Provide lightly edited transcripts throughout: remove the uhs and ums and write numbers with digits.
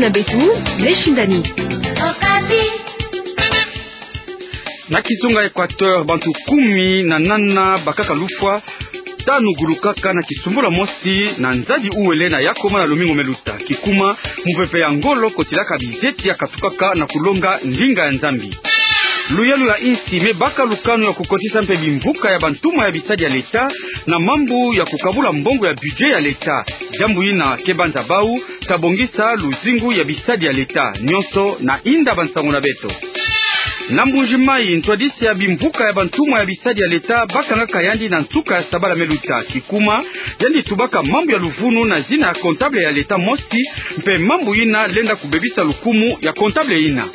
na betu leshindani na Kizunga Equateur bantu 18 bakaka lufwa tanu gulukaka na Kisumbula mosi na nzadi uwele na yakoma na lumingo meluta kikuma mupepe ya ngolo kotilaka bizeti ya katukaka na kulonga ndinga ya nzambi luyalu ya insi mebaka lukano ya kukotisa mpe bimvuka ya bantuma ya bisadi ya leta na mambu ya kukabula mbongo ya budget ya leta jambu ina kebanza bau tabongisa luzingu ya bisadi ya leta nyonso na inda bansango na beto na Mbujimai ntwadisi ya bimvuka ya bantuma ya bisadi ya leta bakanga kayandi na ntuka ya sabala meluta kikuma yandi tubaka mambu ya luvunu na zina ya kontable ya leta mosi mpe mambu ina lenda kubebisa lukumu ya kontable ina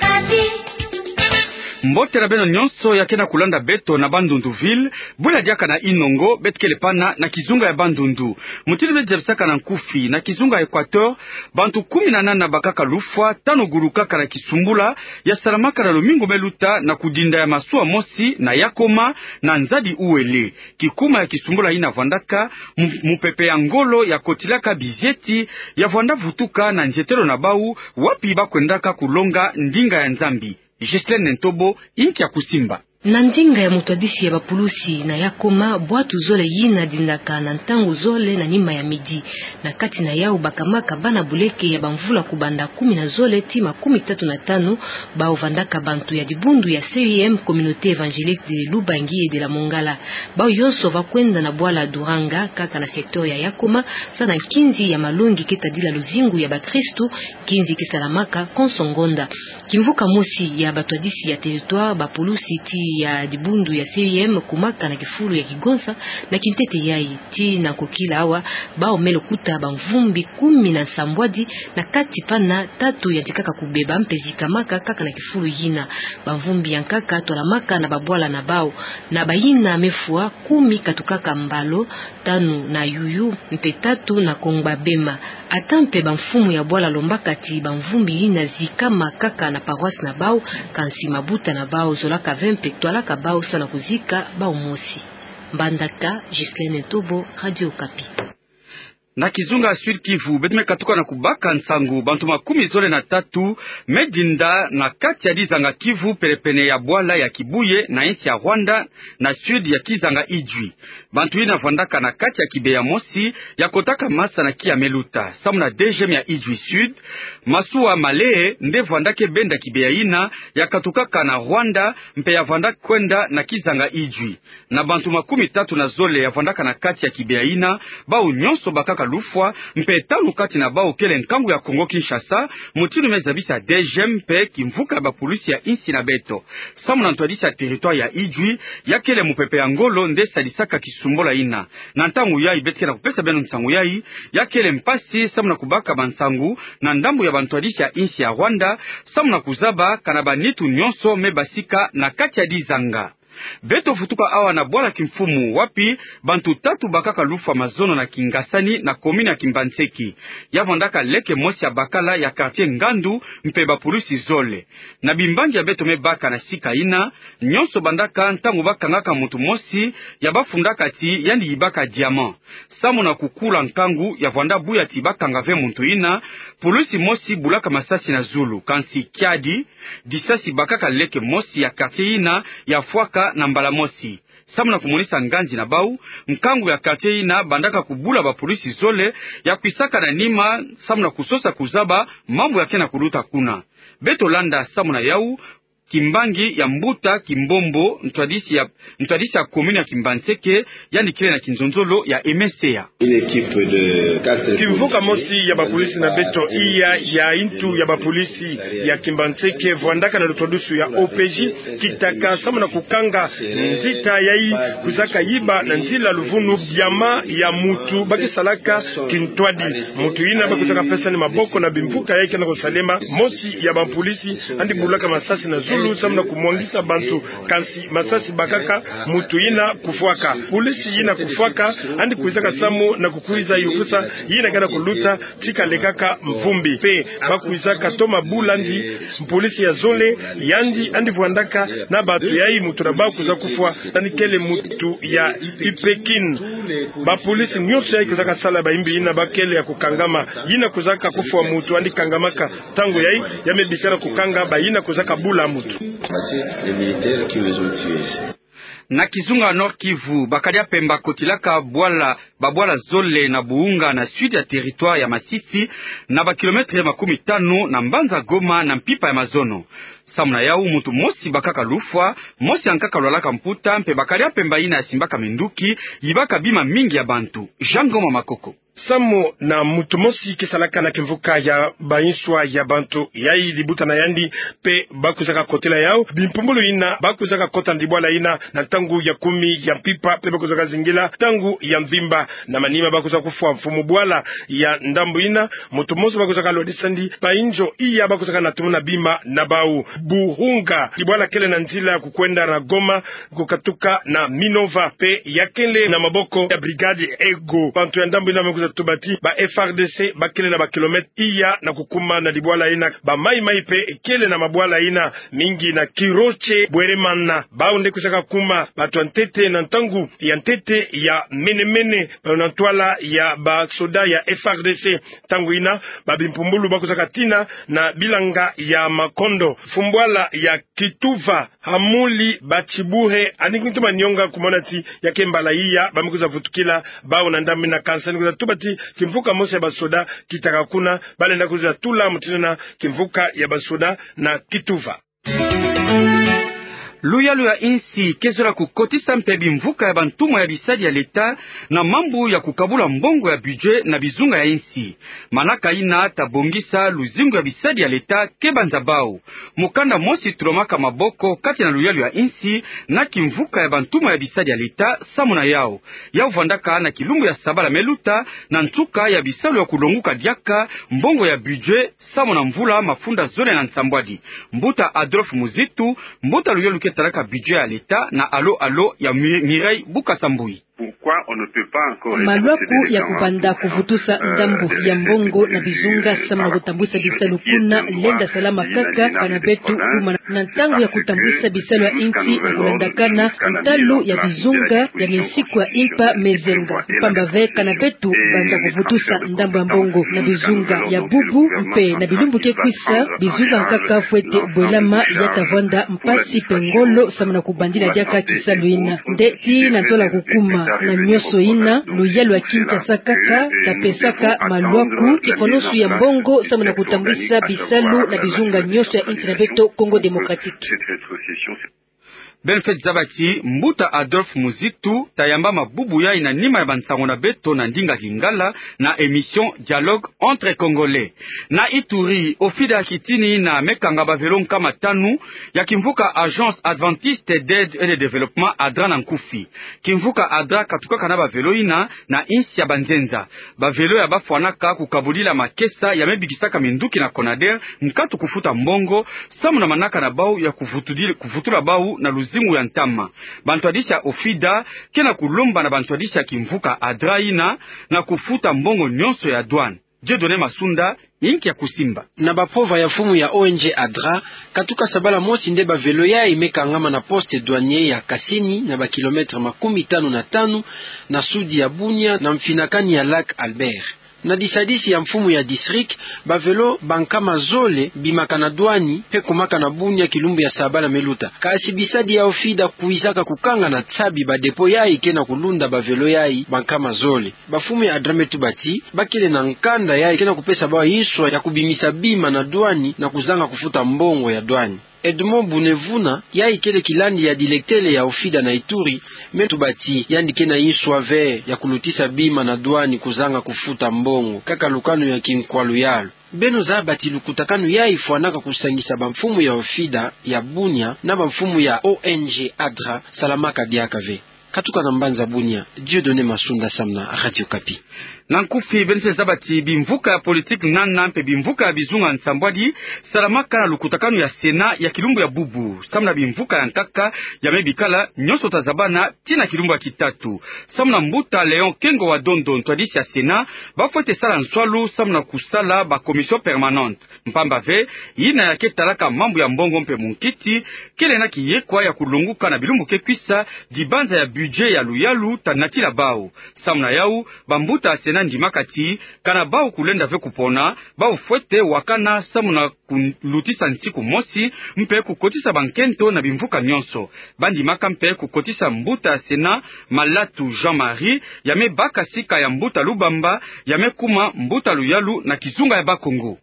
mbote na beno nyonso ya kena kulanda beto na Bandunduville bula diaka na Inongo betkele pana na Kizunga ya Bandundu mutili bejebisaka na Nkufi na Kizunga ya Equateur bantu 18 bakaka lufwa tano gurukaka na Kisumbula ya salamaka na lumingo meluta na kudinda ya masua mosi na yakoma na nzadi uwele kikuma ya Kisumbula ina vandaka mupepe ya ngolo ya kotilaka bizieti ya vanda vutuka na njetelo na bau wapi bakwendaka kulonga ndinga ya nzambi Gisèle Ntobo inki ya kusimba na ndinga ya mutwadisi ya bapulusi na yakoma bwatu zole yina dindaka na ntango zole na nima ya midi na kati na yao bakamaka bana buleke ya bamvula kubanda 10 na zole tima 35 bao vandaka bantu ya dibundu ya CIM Communauté Évangélique de Lubangi et de la Mongala bao yonso vakwenda na bwala Duranga kaka na sektor ya yakoma sana kinzi ya malungi ketadila luzingu ya bakristu kinzi kisalamaka konsongonda kimvuka mosi ya batwadisi ya territoire bapulusi ti ya dibundu ya CIM kumaka na kifuru ya Kigonsa na kintete yai ti na kokila awa bao melokuta bamvumbi 10 na sambwadi na kati pana 3 ya tikaka kubeba mpezika maka kaka na kifuru yina bamvumbi yankaka tolamaka na babwala na bao na bayina mefua 10 katukaka mbalo 5 na yuyu mpe 3 na kongba bema atampe bamfumu ya bwala lombaka ti bamvumbi yina zikama kaka na paroisse na bao kansi mabuta na bao zolaka 20 twala kabao sana kuzika bao mosi Mbandaka Gisèle Ntobo Radio Okapi na Kizunga Sud Kivu betume katuka na kubaka nsangu bantu 13 medinda na kati ya dizanga Kivu pelepene ya bwala ya Kibuye na ensi ya Rwanda na sud ya Kizanga Ijwi bantu ina vandaka na kati ya Kibeya mosi ya kotaka masa na kia meluta samu na DGM ya Ijwi Sud masuwa malee nde vandake benda Kibeya ina ya katukaka na Rwanda mpe ya vandaka kwenda na Kizanga Ijwi na bantu 13 na zole ya vandaka na kati ya Kibeya ina bao nyonso bakaka lufwa mpe tanu kati na bao kele nkangu ya Kongo Kinshasa mutinu mezabisa DGM mpe kimvuka ba polisi ya insi na beto samu na ntwadisa territoire ya Ijwi ya kele mupepe ya ngolo nde salisaka Kisumbola ina na ntangu yai betke na kupesa beno nsangu yai ya kele mpasi samu na kubaka bansangu na ndambu ya bantwadisi ya insi ya Rwanda samu na kuzaba kana banitu nyonso mebasika na kati ya dizanga beto futuka awa na bwala kimfumu wapi bantu 3 bakaka lufa mazono na Kingasani na komini ya Kimbanseki yavondaka leke mosi ya bakala ya quartier Ngandu mpe bapulusi zole na bimbangi ya beto mebaka na sika ina nyonso bandaka ntango bakangaka mutu mosi ya bafundaka ti yandi ibaka diamant samu na kukula nkangu yavonda buya ti bakanga ve muntu ina pulusi mosi bulaka masasi na Zulu kansi kiadi disasi bakaka leke mosi ya quartier ina ya Fwaka na mbala mosi samu na kumonisa nganzi na bau nkangu ya quartier ina bandaka kubula ba polisi zole ya kwisaka na nima samu na kusosa kuzaba mambo yake na kuruta kuna beto landa samu na yau Kimbangi ya Mbuta Kimbombo ntwadisi ya komuni ya Kimbanseke yani kile na Kinzonzolo ya MSA kimvuka mosi ya bapolisi na beto iya ya intu ya bapolisi ya Kimbanseke vandaka na lutodusu ya OPJ kitaka samu na kukanga nzita yai kuzaka yiba na nzila luvunu biama ya mutu baki salaka kintwadi mutu ina bakutaka pesa ni maboko na bimvuka yake na kusalema mosi ya bapolisi andi bulaka masasi na Zulu mukulu samna kumwangisa bantu kasi masasi bakaka mutu ina kufuaka polisi ina kufuaka andi kuizaka samu na kukuiza yufusa ina kana kuluta tika lekaka mvumbi pe bakuizaka toma bulandi polisi ya zole yandi andi vuandaka na batu yai mutu na bakuza kufua tani kele mutu ya ipekin ba polisi nyote yai kuzaka sala baimbi ina bakele ya kukangama ina kuzaka kufua mutu andi kangamaka tango yai yamebishana kukanga ba ina kuzaka bula mutu na Kizunga Nord Kivu bakalia pemba kotilaka babwala zole na buunga na sud ya territoire ya Masisi na ba kilometre 50 na Mbanza Goma na mpipa ya Mazono samuna yau mutu mosi bakaka lufwa mosi ankaka lwalaka mputa mpe bakalia pemba ina ya simbaka menduki yibaka bima mingi ya bantu Jangoma Makoko Samo na mutu mosi kisalaka na kimvuka ya bainswa ya bantu yai libuta na yandi pe bakuzaka kotela yao bimpumbulu ina bakuzaka kota ndibwala ina na tangu ya 10 ya pipa pe bakuzaka zingila tangu ya mvimba na manima bakuzaka kufua mfumu bwala ya ndambu ina mutu mosi bakuzaka lodisandi painjo iya bakuzaka na tumuna bima na bau buhunga dibwala kele na nzila kukwenda na Goma kukatuka na Minova pe yakele na maboko ya brigade ego bantu ya ndambu ina tubati ba FRDC bakele na ba kilometre iya na kukuma na dibwala ina ba mai pe kele na mabwala ina mingi na Kiroche Bweremana baunde kusaka kuma batu ntete na ntangu ya ntete ya menemene na twala ya ba soda ya FRDC tangu ina ba bimpumbulu bakusaka tina na bilanga ya Makondo fumbwala ya Kituva Hamuli Bachibuhe anikutuma nyonga kumonati ya kembala iya bamikuza vutukila bao na ndami na kansani kuza tubati kimvuka mose ya basoda kitakakuna bale ndakuza tula mutinana kimvuka ya basoda na Kituva Luyalu ya insi kezola kukotisa mpebi mvuka ya bantumo ya bisadi ya leta na mambu ya kukabula mbongo ya budget na bizunga ya insi. Manaka ina tabongisa luzingu ya bisadi ya leta kebanza bao. Mukanda mosi tulomaka maboko kati na luyalu ya insi na kimvuka ya bantumo ya bisadi ya leta samuna yao. Yao vandaka na kilumbu ya sabala meluta na ntuka ya bisalu ya kulonguka diaka mbongo ya budget samuna mvula mafunda zone na nsambwadi. Mbuta Adolf Muzitu, mbuta luyalu talaka budget ya leta na alo ya Mireille Bukasambui. Malwaku ya kupanda kuvutusa ndambu ya mbongo na bizunga sama na kutambwisa bisalu kuna lenda salama kaka kana betu kuma na ntangu ya kutambwisa bisalu ya inti na kulandakana mtalu ya bizunga ya misiku ya impa mezenga pamba ve kana betu banda kuvutusa ndambu ya mbongo na bizunga ya bubu mpe na bilumbu kekwisa bizunga nkaka fwete bwelama ya tavanda mpasi pengolo sama na kubandila diaka kisalu ina ndeti na tola kukuma na nyoso ina luyalu ya Kinshasa kaka tapesaka malwaku kifonosu ya mbongo sama na kutambisa bisalu na bizunga nyoso ya Intrabeto Congo Democratique. Benfet Zabati, mbuta Adolf Muzitu, tayamba mabubu ya ina nima ya bansango na beto na ndinga Kingala na émission Dialogue entre Congolais. Na Ituri, ofida kitini na mekanga bavelon kama tanu ya kimvuka Agence Adventiste d'Aide et de Développement Adra na Nkufi. Kimvuka Adra katuka kana bavelo ina na insi ya banzenza. Bavelo ya bafwanaka kukabulila makesa ya mebikisaka minduki na Konader nkatu kufuta mbongo, samu na manaka na bau ya kufutula bau na zingu ya ntama. Bantwadisha ofida kena kulomba na bantwadisha kimvuka Adraina na kufuta mbongo nyonso ya douane. Jedone Masunda inki ya kusimba. Na bapova ya fumu ya ONG Adra katuka sabala mosi nde bavelo ya imekangama na poste douanier ya Kasini na bakilometre 55 na sudi ya Bunia na mfinakani ya Lac Albert. Na disadisi ya mfumu ya district bavelo bankama zole bimaka na douani pe kumaka na Bunia kilumbu ya sabala meluta kasi bisadi ya ofida kuizaka kukanga na tsabi ba depo yai kena kulunda bavelo yai bankama zole bafumu ya Adrametu bati bakile na nkanda yai kena kupesa bawa yiswa ya kubimisa bima na douani na kuzanga kufuta mbongo ya douani. Edmond Bunevuna yai kele kilandi ya dilektele ya ofida na Ituri metu bati yandi kena yiswa ve ya kulutisa bima na douani kuzanga kufuta mbongo kaka lukanu ya kinkwalu yalo. Beno za bati lukutakanu yai fuanaka kusangisa bamfumu ya ofida ya Bunia na bamfumu ya ONG Adra salamaka diaka ve. katuka na Mbanza Bunia. Dieudonné Masunda Samna, Radio Kapi. Nankufi bense zabati bimvuka ya politique nana mpe bimvuka ya bizunga nsambwadi salamaka na lukutakano ya Sena ya kilumbu ya bubu samna bimvuka ya nkaka ya mebikala nyonso tazabana tina kilumbu ya kitatu samna mbuta Leon Kengo wa Dondo ntwadisi ya Sena bafwete sala nswalu samna kusala ba commission permanente mpamba ve yina ya ketalaka mambo ya mbongo mpe munkiti kele na kiyekwa ya kulunguka na bilumbu kekwisa dibanza ya budget ya luyalu tanatila bao samna yau bambuta ya Sena ndimakati kana bao kulenda ve kupona bao fwete wakana samuna kulutisa ntiku mosi mpe kukotisa bankento na bimvuka nyonso bandimaka mpe kukotisa mbuta ya Sena Malatu Jean-Marie yame baka sika ya mbuta Lubamba yame kuma mbuta Luyalu na kizunga ya Bakongo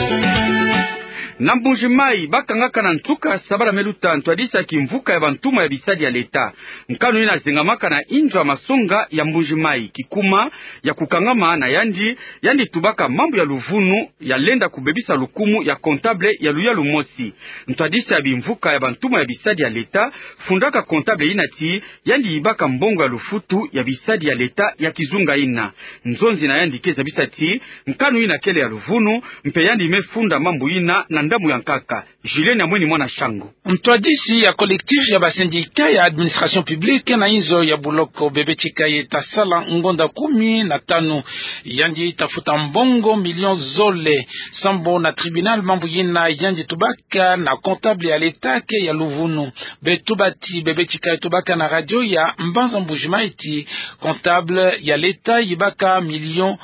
na Mbujimai bakangaka na ntuka sabala meluta ntwadisa kimvuka ya bantuma ya bisadi ya leta nkanu ina zengamaka na injwa masonga ya Mbujimai kikuma ya kukangama na yandi tubaka mambo ya luvunu ya lenda kubebisa lukumu ya kontable ya Luyalu mosi ntwadisa ya bimvuka ya bantuma ya bisadi ya leta fundaka kontable inati yandi ibaka mbongo ya lufutu ya bisadi ya leta ya kizunga ina nzonzi na yandi keza bisati nkanu ina kele ya luvunu mpe yandi imefunda mambo ina na ndamu ya nkaka Julien ya mweni mwana shango mtwadisi ya kolektif ya basindika ya administration publique na inzo ya buloko bebe chikaye tasala ngonda 15 yandi tafuta mbongo milion zole sambo na tribunal mambo yina yandi tubaka na comptable ya letake ya luvunu betubati bebe chikaye tubaka na radio ya Mbanza Mbujimai iti comptable ya leta yibaka milion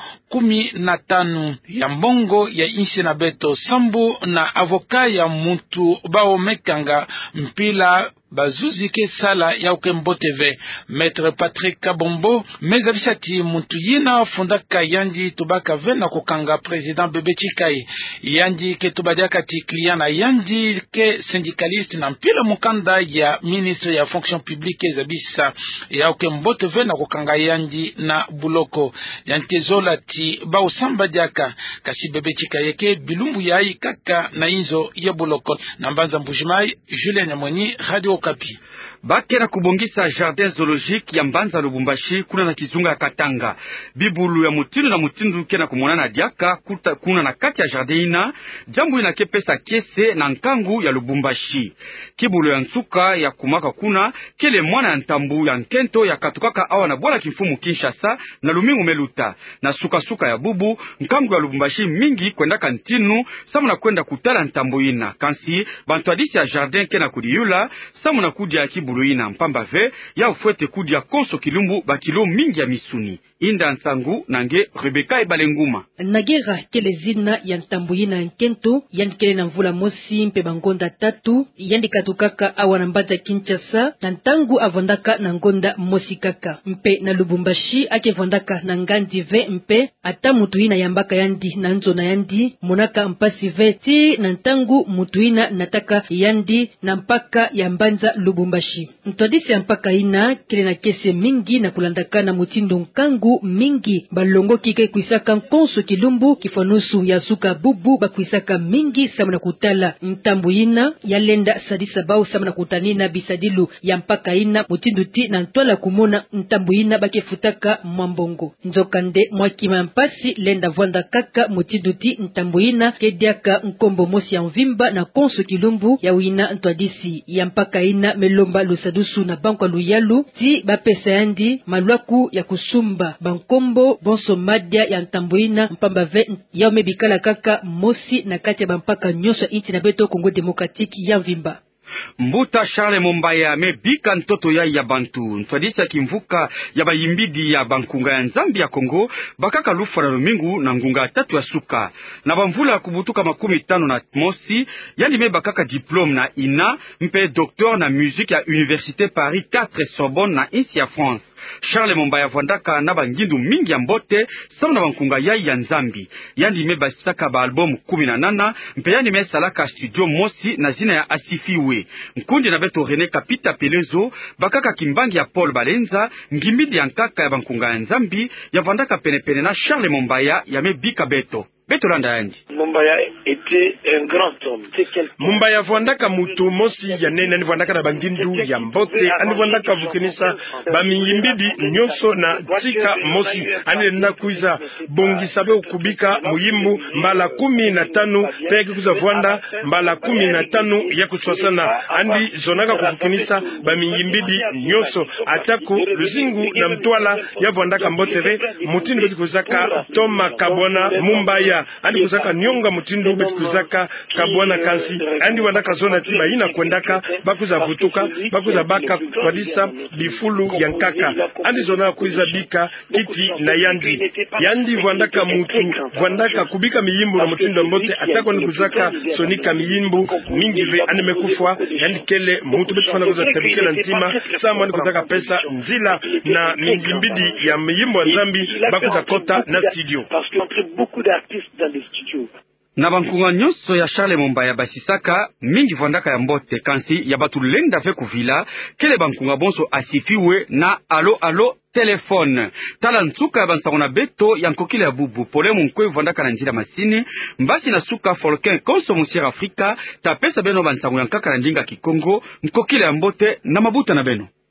15 ya mbongo ya insi na beto sambo na avoka ya muntu bao mekanga mpila bazuzi ke sala ya ukemboteve Maître Patrick Kabombo mezabisati muntu yina fundaka yandi tubaka vena kukanga president bebe chikai yandi ke tubadiaka ti client na yandi ke syndicaliste na mpila mukanda ya ministre ya fonction publique zabisa ya ukemboteve na kukanga yandi na buloko yantezola ti bao samba diaka kasi bebe chikai ke bilumbu yai kaka na inzo ya buloko na Mbanza Mbujimai Julien Nyamweni Radio Kapi. Bakera kubongisa jardin zoologique ya Mbanza Lubumbashi kuna na kizunga ya Katanga bibulu ya mutindo na mutindu kena kumona na diaka kuna na kati ya jardin ina jambu ina kepesa kese na nkangu ya Lubumbashi kibulu ya nsuka ya kumaka kuna kele mwana ya ntambu ya nkento ya katukaka awa na bwala kimfumu Kinshasa na lumingu meluta na suka ya bubu nkangu ya Lubumbashi mingi kwenda kantinu samu na kwenda kutala ntambu ina kansi bantwadisi ya jardin kena kudiyula samu na kudi ya kibulu ina mpamba ve ya ufwete kudi ya konso kilumbu bakilo mingi ya misuni inda nsangu nange Rebeka Ebalenguma nagera kele zina ya ntambu ina nkento yandikele na mvula mosi mpe bangonda tatu yandikatukaka awa na Mbanza Kinshasa na ntangu avondaka na ngonda mosi kaka mpe na Lubumbashi akevondaka na ngandi ve mpe ata mutu ina yambaka yandi na nzona yandi monaka mpasi ve ti na ntangu mutu ina nataka yandi na mpaka ya Mbanza Lubumbashi ntwadisi ya mpaka ina kele na kese mingi na kulandaka na mutindo nkangu mingi balongo kike kuisaka nkonso kilumbu kifanusu ya suka bubu bakuisaka mingi samana kutala ntambu ina yalenda sadisa bao samana kutanina bisadilu ya mpaka ina mutindu ti na ntwala kumona ntambu ina bakefutaka mwambongo nzokande mwakima mpasi lenda vwanda kaka mutindu ti ntambu ina kediaka nkombo mosi ya mvimba na konso kilumbu ya wina ntwadisi ya mpaka ina melomba lusadusu na banko Luyalu ti bapesa yandi malwaku ya kusumba bankombo bonso madia ya ntambuina mpamba ve ya mebikala kaka mosi na kati ya bampaka nyonso inti na beto Kongo Demokratiki ya Mvimba Mbuta Charles Mombaya mebika ntoto ya bantu ntwadisa kimvuka ya bayimbidi ya bankunga ya Nzambi ya Kongo bakaka lufa na lumingu na ngunga tatu ya suka na bamvula kubutuka 15 na mosi yandi mebakaka diplome na ina mpe docteur na musique ya Université Paris 4 Sorbonne na insi ya France Charles Mombaya vwandaka na bangindu mingi ya mbote samu na bankunga ya Nzambi yandi mebasaka ba album 18 mpe yandi mesalaka studio mosi na zina ya Asifiwe nkundi na beto René Kapita Pelezo bakaka kimbangi ya Paul Balenza ngimbidi ya nkaka ya bankunga ya Nzambi ya vwandaka penepene na Charles Mombaya ya mebika beto Petolanda yandi Mumbaya était un grand homme. Mumbaya vwandaka mutu mosi ya nene ani vwandaka na bangindu ya mbote ani vwandaka vukinisa bamiyimbidi nyonso na tika mosi ani lenda kuiza bongisa be ukubika muyimbu mbala 15 peke kuza vwanda mbala 15 ya kuswasana andi zonaka kuvukinisa bamiyimbidi nyonso atako luzingu na mtwala ya vwandaka mboteve mutindi beti kuzaka Toma Kabwana Mumbaya andi kuzaka nyonga mutindu beti kuzaka Kabwana Kansi andi wandaka zona tiba ina kwendaka bakuza vutuka bakuza baka kwadisa bifulu yankaka andi zona kuiza bika kiti na yandi vwandaka mutu vwandaka kubika miyimbu na mutindu mbote atako ni kuzaka sonika miyimbu mingi ve andi mekufwa yandi kele mutu beti fana kuza tebukela ntima sama andi kuzaka pesa nzila na mingimbidi ya miyimbu wa Nzambi bakuza kota na studio. Parce qu'on trouve beaucoup d'artistes dans les studios. Na bankunga nyonso ya Charles Mumbaya basisaka mingi vwandaka ya mbote kansi ya batu lenda ve kuvila kele bankunga bonso asifiwe na alo telefone tala nsuka ya bansango na beto ya nkokile ya bubu pole munkwe vwandaka na njila masini mbasi na suka Folquin konso musier Afrika tapesa beno bansango ya nkaka na ndinga Kikongo nkokile ya mbote na mabuta na beno.